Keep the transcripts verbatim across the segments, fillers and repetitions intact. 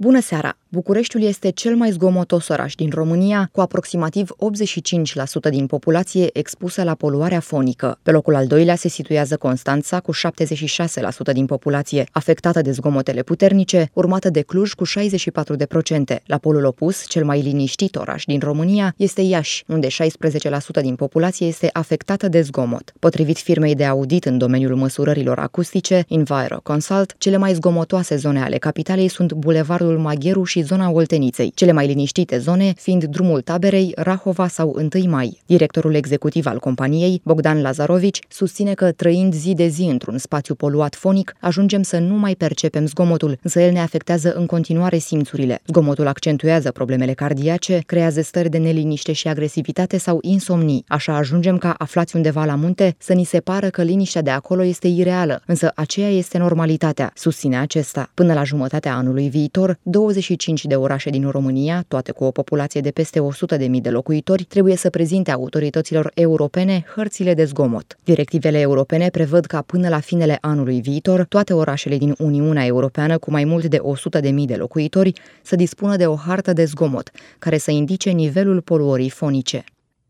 Bună seara! Bucureștiul este cel mai zgomotos oraș din România, cu aproximativ optzeci și cinci la sută din populație expusă la poluarea fonică. Pe locul al doilea se situează Constanța, cu șaptezeci și șase la sută din populație afectată de zgomotele puternice, urmată de Cluj cu șaizeci și patru la sută. La polul opus, cel mai liniștit oraș din România este Iași, unde șaisprezece la sută din populație este afectată de zgomot. Potrivit firmei de audit în domeniul măsurărilor acustice, Enviro Consult, cele mai zgomotoase zone ale capitalei sunt Bulevardul Magheru și zona Olteniței, cele mai liniștite zone fiind drumul Taberei, Rahova sau întâi mai. Directorul executiv al companiei, Bogdan Lazarovici, susține că trăind zi de zi într-un spațiu poluat fonic, ajungem să nu mai percepem zgomotul, însă el ne afectează în continuare simțurile. Zgomotul accentuează problemele cardiace, creează stări de neliniște și agresivitate sau insomnii. Așa ajungem ca, aflați undeva la munte, să ni se pară că liniștea de acolo este ireală, însă aceea este normalitatea, susține acesta. Până la jumătatea anului viitor, douăzeci și cinci de orașe din România, toate cu o populație de peste o sută de mii de locuitori, trebuie să prezinte autorităților europene hărțile de zgomot. Directivele europene prevăd ca până la finele anului viitor, toate orașele din Uniunea Europeană cu mai mult de o sută de mii de locuitori să dispună de o hartă de zgomot, care să indice nivelul poluării fonice.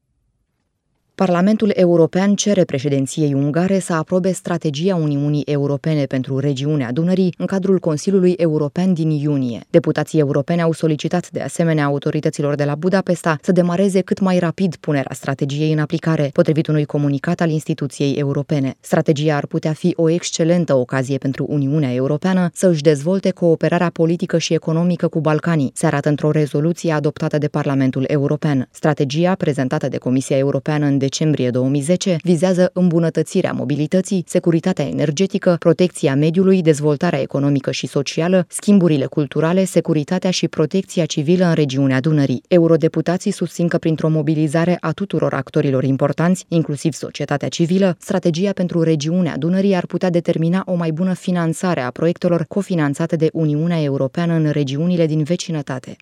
Parlamentul European cere președinției ungare să aprobe strategia Uniunii Europene pentru regiunea Dunării în cadrul Consiliului European din iunie. Deputații europeni au solicitat de asemenea autorităților de la Budapesta să demareze cât mai rapid punerea strategiei în aplicare, potrivit unui comunicat al instituției europene. Strategia ar putea fi o excelentă ocazie pentru Uniunea Europeană să își dezvolte cooperarea politică și economică cu Balcanii, se arată într-o rezoluție adoptată de Parlamentul European. Strategia, prezentată de Comisia Europeană în decembrie două mii zece, vizează îmbunătățirea mobilității, securitatea energetică, protecția mediului, dezvoltarea economică și socială, schimburile culturale, securitatea și protecția civilă în regiunea Dunării. Eurodeputații susțin că printr-o mobilizare a tuturor actorilor importanți, inclusiv societatea civilă, strategia pentru regiunea Dunării ar putea determina o mai bună finanțare a proiectelor cofinanțate de Uniunea Europeană în regiunile din vecinătate.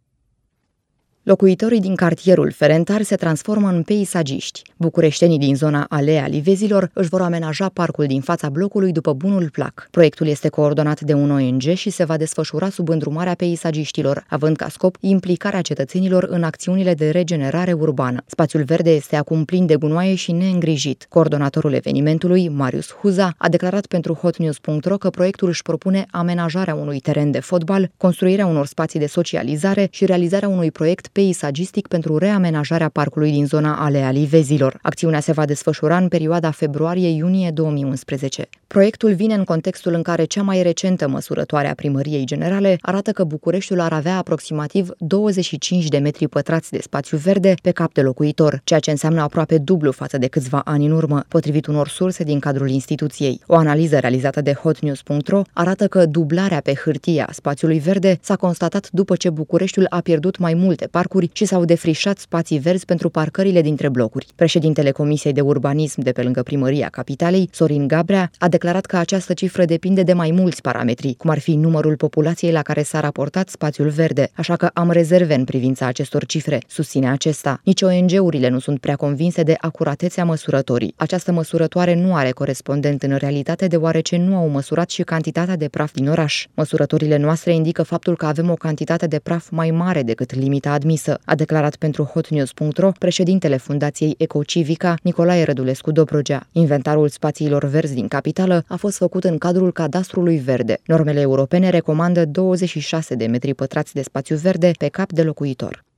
Locuitorii din cartierul Ferentar se transformă în peisagiști. Bucureștenii din zona Alea Livezilor își vor amenaja parcul din fața blocului după bunul plac. Proiectul este coordonat de un O N G și se va desfășura sub îndrumarea peisagiștilor, având ca scop implicarea cetățenilor în acțiunile de regenerare urbană. Spațiul verde este acum plin de gunoaie și neîngrijit. Coordonatorul evenimentului, Marius Huza, a declarat pentru hotnews punct ro că proiectul își propune amenajarea unui teren de fotbal, construirea unor spații de socializare și realizarea unui proiect peisagistic pentru reamenajarea parcului din zona Alea Livezilor. Acțiunea se va desfășura în perioada februarie-iunie două mii unsprezece. Proiectul vine în contextul în care cea mai recentă măsurătoare a Primăriei Generale arată că Bucureștiul ar avea aproximativ douăzeci și cinci de metri pătrați de spațiu verde pe cap de locuitor, ceea ce înseamnă aproape dublu față de câțiva ani în urmă, potrivit unor surse din cadrul instituției. O analiză realizată de hotnews punct ro arată că dublarea pe hârtie a spațiului verde s-a constatat după ce Bucureștiul a pierdut mai multe parcuri și s-au defrișat spații verzi pentru parcările dintre blocuri. Președintele Comisiei de Urbanism de pe lângă Primăria Capitalei, Sorin Gabrea, a declarat că această cifră depinde de mai mulți parametri, cum ar fi numărul populației la care s-a raportat spațiul verde, așa că am rezerve în privința acestor cifre, susține acesta. Nici O N G-urile nu sunt prea convinse de acuratețea măsurătorii. Această măsurătoare nu are corespondent în realitate, deoarece nu au măsurat și cantitatea de praf din oraș. Măsurătorile noastre indică faptul că avem o cantitate de praf mai mare decât limita admisă, a declarat pentru hotnews punct ro președintele Fundației Ecocivica, Nicolae Rădulescu Dobrogea. Inventarul spațiilor verzi din capitală a fost făcut în cadrul cadastrului verde. Normele europene recomandă douăzeci și șase de metri pătrați de spațiu verde pe cap de locuitor.